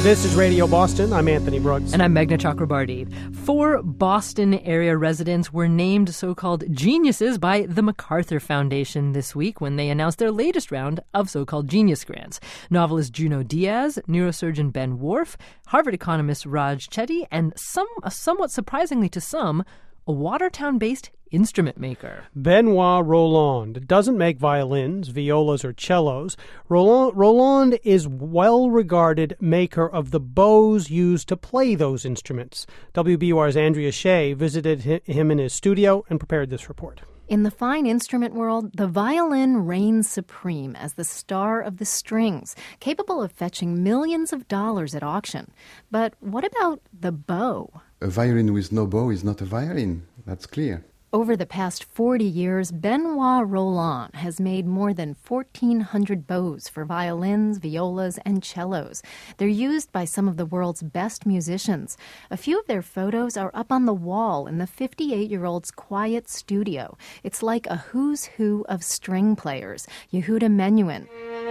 This is Radio Boston. I'm Anthony Brooks. And I'm Meghna Chakrabarti. 4 Boston area residents were named so-called geniuses by the MacArthur Foundation this week when they announced their latest round of so-called genius grants. Novelist Junot Diaz, neurosurgeon Ben Worf, Harvard economist Raj Chetty, and somewhat surprisingly to some, a Watertown-based instrument maker. Benoit Rolland doesn't make violins, violas, or cellos. Rolland is well-regarded maker of the bows used to play those instruments. WBUR's Andrea Shea visited him in his studio and prepared this report. In the fine instrument world, the violin reigns supreme as the star of the strings, capable of fetching millions of dollars at auction. But what about the bow? A violin with no bow is not a violin. That's clear. Over the past 40 years, Benoit Rolland has made more than 1,400 bows for violins, violas, and cellos. They're used by some of the world's best musicians. A few of their photos are up on the wall in the 58-year-old's quiet studio. It's like a who's who of string players. Yehuda Menuhin,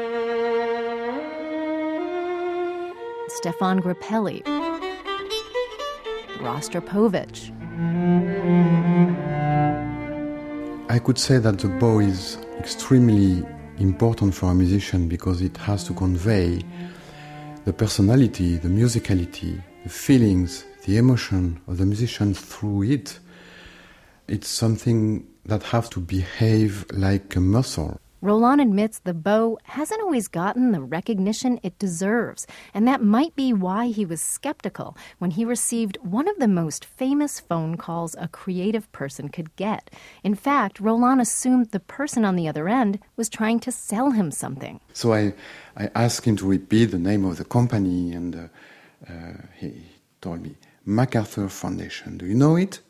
Stefan Grappelli, Rostropovich. I could say that the bow is extremely important for a musician because it has to convey the personality, the musicality, the feelings, the emotion of the musician through it. It's something that has to behave like a muscle. Rolland admits the bow hasn't always gotten the recognition it deserves, and that might be why he was skeptical when he received one of the most famous phone calls a creative person could get. In fact, Rolland assumed the person on the other end was trying to sell him something. So I asked him to repeat the name of the company, and he told me, MacArthur Foundation. Do you know it?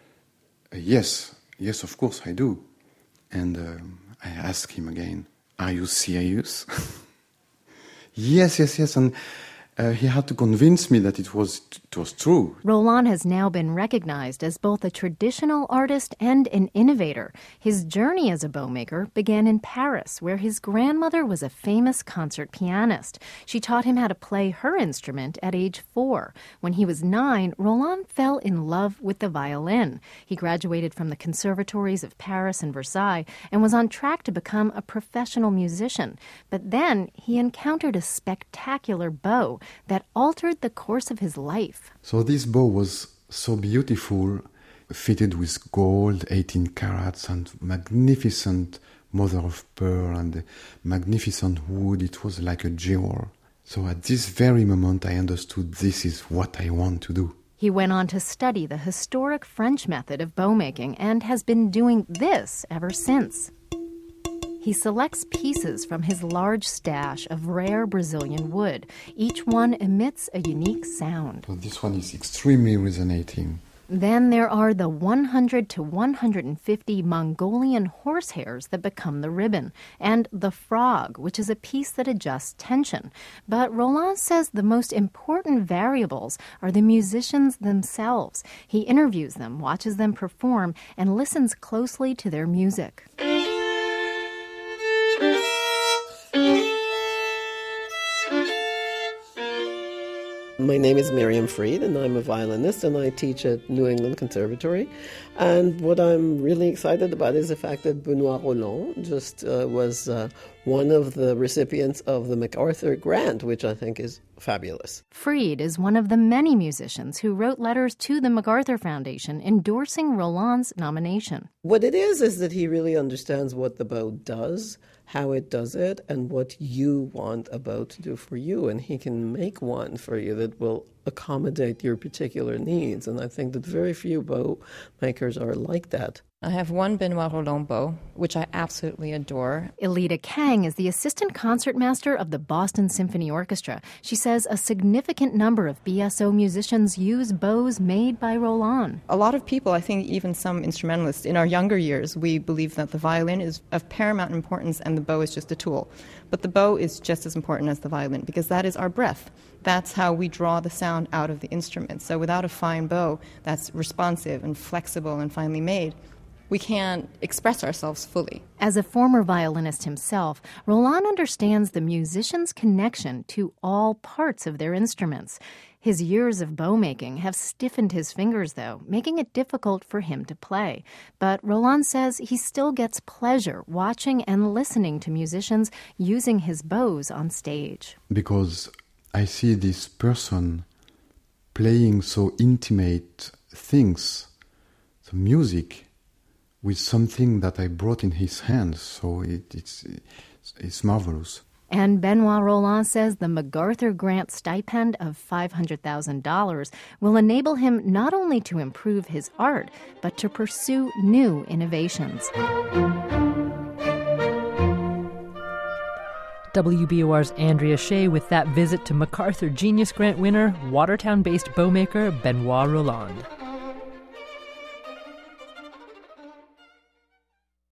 Yes, of course I do. And I asked him again, are you serious? Yes. And he had to convince me that it was true. Rolland has now been recognized as both a traditional artist and an innovator. His journey as a bowmaker began in Paris, where his grandmother was a famous concert pianist. She taught him how to play her instrument at age 4. When he was 9, Rolland fell in love with the violin. He graduated from the conservatories of Paris and Versailles and was on track to become a professional musician. But then he encountered a spectacular bow that altered the course of his life. So this bow was so beautiful, fitted with gold, 18 carats, and magnificent mother of pearl and magnificent wood. It was like a jewel. So at this very moment, I understood this is what I want to do. He went on to study the historic French method of bowmaking and has been doing this ever since. He selects pieces from his large stash of rare Brazilian wood. Each one emits a unique sound. So this one is extremely resonating. Then there are the 100 to 150 Mongolian horsehairs that become the ribbon, and the frog, which is a piece that adjusts tension. But Rolland says the most important variables are the musicians themselves. He interviews them, watches them perform, and listens closely to their music. My name is Miriam Freed, and I'm a violinist, and I teach at New England Conservatory. And what I'm really excited about is the fact that Benoit Rolland just was one of the recipients of the MacArthur Grant, which I think is fabulous. Freed is one of the many musicians who wrote letters to the MacArthur Foundation endorsing Rolland's nomination. What it is that he really understands what the bow does, how it does it, and what you want a bow to do for you. And he can make one for you that will accommodate your particular needs. And I think that very few bow makers are like that. I have one Benoit Rolland bow, which I absolutely adore. Elida Kang is the assistant concertmaster of the Boston Symphony Orchestra. She says a significant number of BSO musicians use bows made by Rolland. A lot of people, I think even some instrumentalists, in our younger years, we believe that the violin is of paramount importance and the bow is just a tool. But the bow is just as important as the violin because that is our breath. That's how we draw the sound out of the instrument. So without a fine bow that's responsive and flexible and finely made, we can't express ourselves fully. As a former violinist himself, Roland understands the musician's connection to all parts of their instruments. His years of bow making have stiffened his fingers, though, making it difficult for him to play. But Roland says he still gets pleasure watching and listening to musicians using his bows on stage. Because I see this person playing so intimate things, the music, with something that I brought in his hands. So it's marvelous. And Benoit Roland says the MacArthur Grant stipend of $500,000 will enable him not only to improve his art, but to pursue new innovations. WBOR's Andrea Shea with that visit to MacArthur Genius Grant winner, Watertown-based bowmaker Benoit Roland.